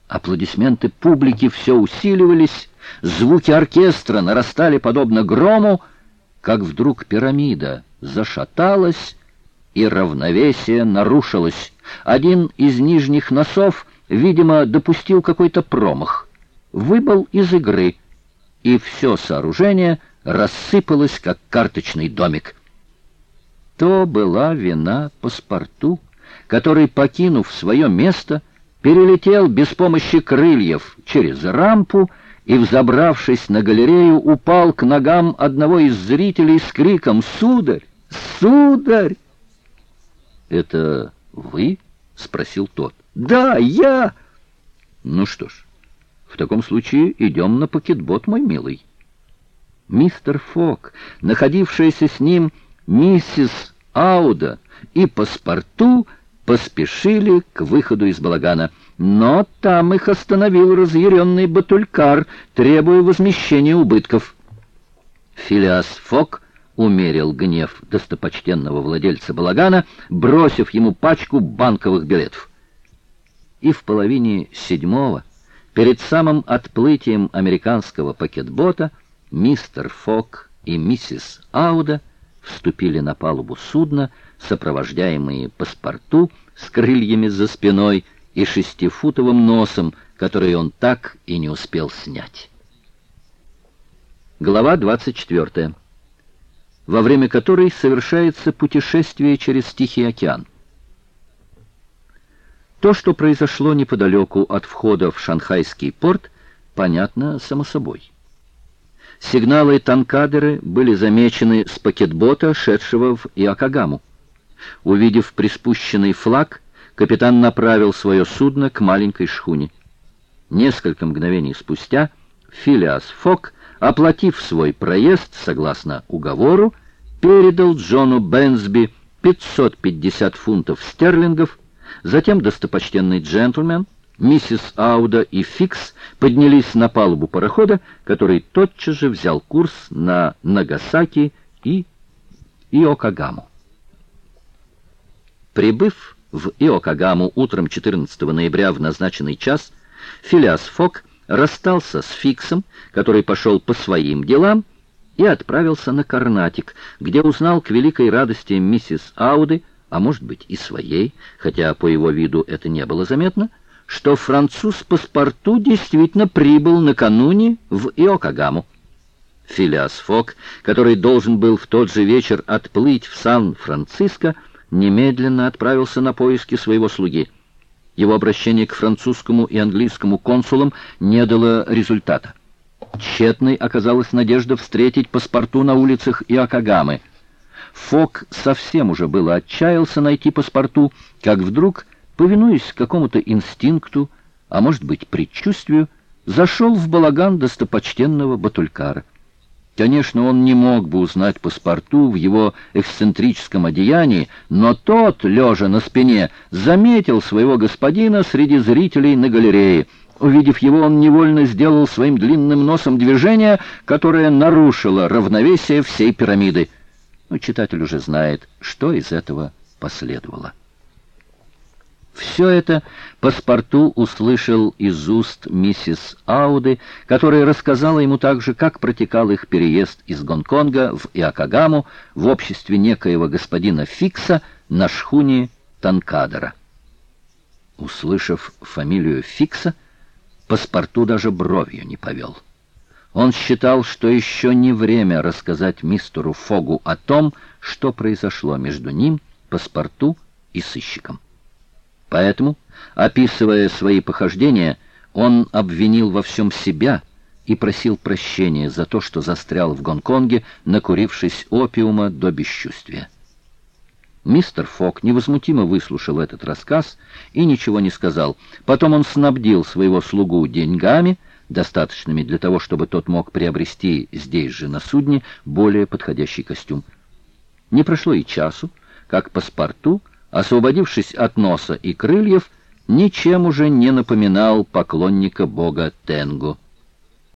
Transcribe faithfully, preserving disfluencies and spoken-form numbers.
Аплодисменты публики все усиливались, звуки оркестра нарастали подобно грому, как вдруг пирамида зашаталась, и равновесие нарушилось. Один из нижних носов, видимо, допустил какой-то промах, выбыл из игры, и все сооружение рассыпалось, как карточный домик. То была вина паспорту, который, покинув свое место, перелетел без помощи крыльев через рампу и, взобравшись на галерею, упал к ногам одного из зрителей с криком «Сударь! Сударь!» «Это вы?» — спросил тот. «Да, я!» «Ну что ж, в таком случае идем на пакетбот, мой милый». Мистер Фок, находившаяся с ним миссис Ауда и паспорту, поспешили к выходу из балагана, но там их остановил разъяренный батулькар, требуя возмещения убытков. Филиас Фок умерил гнев достопочтенного владельца балагана, бросив ему пачку банковых билетов. И в половине седьмого, перед самым отплытием американского пакетбота, мистер Фок и миссис Ауда вступили на палубу судна, сопровождаемые паспорту с крыльями за спиной и шестифутовым носом, который он так и не успел снять. Глава двадцать четвёртая, во время которой совершается путешествие через Тихий океан. То, что произошло неподалеку от входа в Шанхайский порт, понятно само собой. Сигналы танкадеры были замечены с пакетбота, шедшего в Иокогаму. Увидев приспущенный флаг, капитан направил свое судно к маленькой шхуне. Несколько мгновений спустя Филиас Фок, оплатив свой проезд согласно уговору, передал Джону Бэнсби пятьсот пятьдесят фунтов стерлингов. Затем достопочтенный джентльмен, миссис Ауда и Фикс поднялись на палубу парохода, который тотчас же взял курс на Нагасаки и Иокогаму. Прибыв в Иокогаму утром четырнадцатого ноября в назначенный час, Филиас Фок расстался с Фиксом, который пошел по своим делам, и отправился на Карнатик, где узнал к великой радости миссис Ауды, а может быть и своей, хотя по его виду это не было заметно, что француз паспорту действительно прибыл накануне в Иокогаму. Филиас Фок, который должен был в тот же вечер отплыть в Сан-Франциско, немедленно отправился на поиски своего слуги. Его обращение к французскому и английскому консулам не дало результата. Тщетной оказалась надежда встретить паспорту на улицах Иокогамы. Фок совсем уже было отчаялся найти паспорту, как вдруг, повинуясь какому-то инстинкту, а может быть предчувствию, зашел в балаган достопочтенного батулькара. Конечно, он не мог бы узнать паспорту в его эксцентрическом одеянии, но тот, лежа на спине, заметил своего господина среди зрителей на галерее. Увидев его, он невольно сделал своим длинным носом движение, которое нарушило равновесие всей пирамиды. Но читатель уже знает, что из этого последовало. Все это паспорту услышал из уст миссис Ауды, которая рассказала ему также, как протекал их переезд из Гонконга в Иокогаму в обществе некоего господина Фикса на шхуне Танкадера. Услышав фамилию Фикса, паспорту даже бровью не повел. Он считал, что еще не время рассказать мистеру Фогу о том, что произошло между ним, паспорту и сыщиком. Поэтому, описывая свои похождения, он обвинил во всем себя и просил прощения за то, что застрял в Гонконге, накурившись опиума до бесчувствия. Мистер Фок невозмутимо выслушал этот рассказ и ничего не сказал. Потом он снабдил своего слугу деньгами, достаточными для того, чтобы тот мог приобрести здесь же на судне более подходящий костюм. Не прошло и часу, как паспорту, освободившись от носа и крыльев, ничем уже не напоминал поклонника бога Тенгу.